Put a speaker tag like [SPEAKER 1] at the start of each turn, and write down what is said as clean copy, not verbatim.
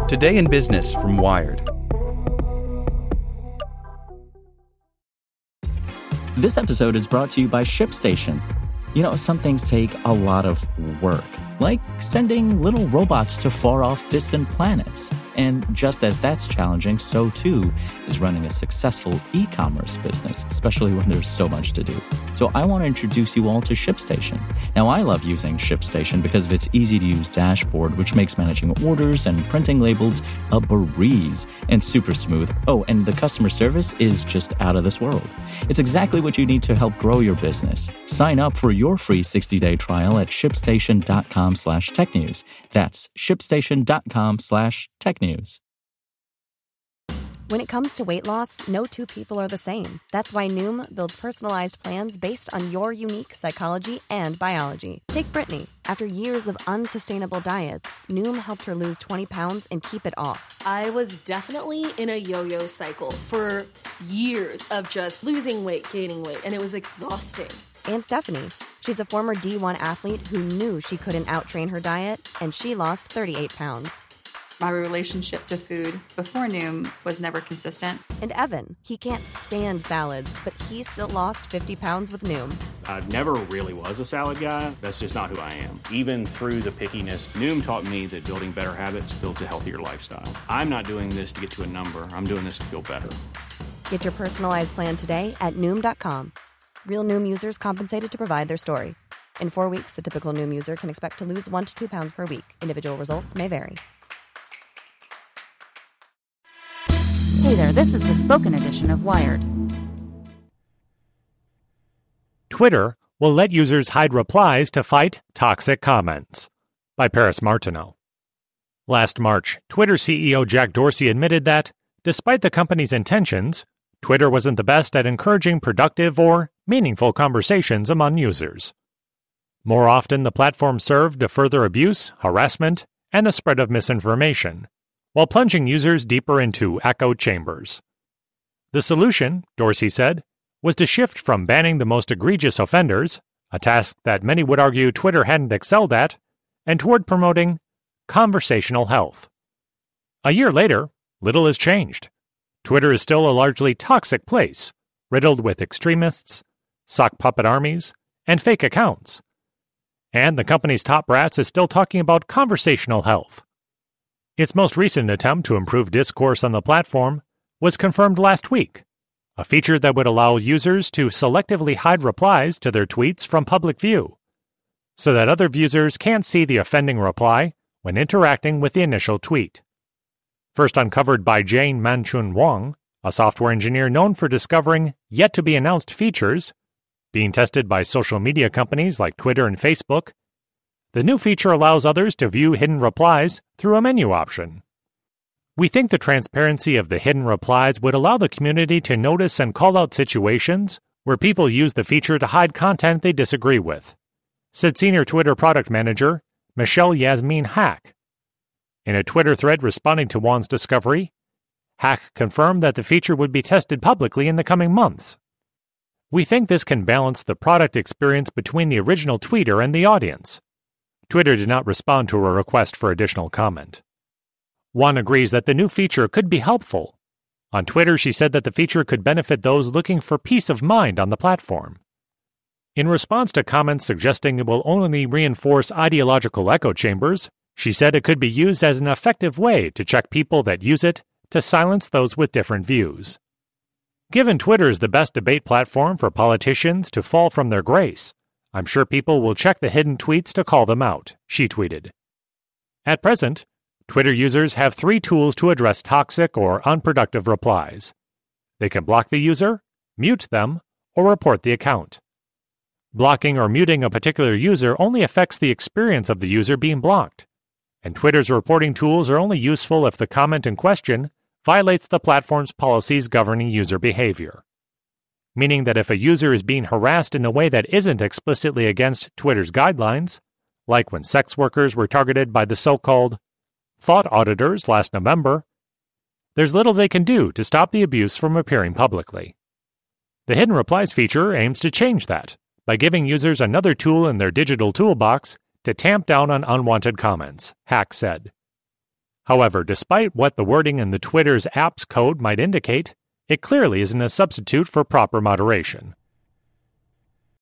[SPEAKER 1] Today in Business from Wired.
[SPEAKER 2] This episode is brought to you by ShipStation. You know, some things take a lot of work, like sending little robots to far-off distant planets. And just as that's challenging, so too is running a successful e-commerce business, especially when there's so much to do. So I want to introduce you all to ShipStation. Now, I love using ShipStation because of its easy-to-use dashboard, which makes managing orders and printing labels a breeze and super smooth. Oh, and the customer service is just out of this world. It's exactly what you need to help grow your business. Sign up for your free 60-day trial at shipstation.com/technews. That's shipstation.com/technews.
[SPEAKER 3] When it comes to weight loss, no two people are the same. That's why Noom builds personalized plans based on your unique psychology and biology. Take Brittany. After years of unsustainable diets, Noom helped her lose 20 pounds and keep it off.
[SPEAKER 4] I was definitely in a yo-yo cycle for years of just losing weight, gaining weight, and it was exhausting.
[SPEAKER 3] And Stephanie. She's a former D1 athlete who knew she couldn't outtrain her diet, and she lost 38 pounds.
[SPEAKER 5] My relationship to food before Noom was never consistent.
[SPEAKER 3] And Evan, he can't stand salads, but he still lost 50 pounds with Noom.
[SPEAKER 6] I never really was a salad guy. That's just not who I am. Even through the pickiness, Noom taught me that building better habits builds a healthier lifestyle. I'm not doing this to get to a number. I'm doing this to feel better.
[SPEAKER 3] Get your personalized plan today at Noom.com. Real Noom users compensated to provide their story. In 4 weeks, the typical Noom user can expect to lose 1 to 2 pounds per week. Individual results may vary.
[SPEAKER 7] Hey there, this is the spoken edition of Wired.
[SPEAKER 8] Twitter will let users hide replies to fight toxic comments. By Paris Martineau. Last March, Twitter CEO Jack Dorsey admitted that, despite the company's intentions, Twitter wasn't the best at encouraging productive or meaningful conversations among users. More often, the platform served to further abuse, harassment, and the spread of misinformation, while plunging users deeper into echo chambers. The solution, Dorsey said, was to shift from banning the most egregious offenders, a task that many would argue Twitter hadn't excelled at, and toward promoting conversational health. A year later, little has changed. Twitter is still a largely toxic place, riddled with extremists, sock puppet armies, and fake accounts. And the company's top brass is still talking about conversational health. Its most recent attempt to improve discourse on the platform was confirmed last week, a feature that would allow users to selectively hide replies to their tweets from public view, so that other users can't see the offending reply when interacting with the initial tweet. First uncovered by Jane Manchun Wang, a software engineer known for discovering yet-to-be-announced features, being tested by social media companies like Twitter and Facebook, the new feature allows others to view hidden replies through a menu option. We think the transparency of the hidden replies would allow the community to notice and call out situations where people use the feature to hide content they disagree with, said senior Twitter product manager Michelle Yasmin Hack. In a Twitter thread responding to Wang's discovery, Hack confirmed that the feature would be tested publicly in the coming months. We think this can balance the product experience between the original tweeter and the audience. Twitter did not respond to a request for additional comment. Wang agrees that the new feature could be helpful. On Twitter, she said that the feature could benefit those looking for peace of mind on the platform. In response to comments suggesting it will only reinforce ideological echo chambers, she said it could be used as an effective way to check people that use it to silence those with different views. Given Twitter is the best debate platform for politicians to fall from their grace, I'm sure people will check the hidden tweets to call them out, she tweeted. At present, Twitter users have 3 tools to address toxic or unproductive replies. They can block the user, mute them, or report the account. Blocking or muting a particular user only affects the experience of the user being blocked, and Twitter's reporting tools are only useful if the comment in question violates the platform's policies governing user behavior. Meaning that if a user is being harassed in a way that isn't explicitly against Twitter's guidelines, like when sex workers were targeted by the so-called thought auditors last November, there's little they can do to stop the abuse from appearing publicly. The Hidden Replies feature aims to change that by giving users another tool in their digital toolbox to tamp down on unwanted comments, Hack said. However, despite what the wording in the Twitter's apps code might indicate, it clearly isn't a substitute for proper moderation.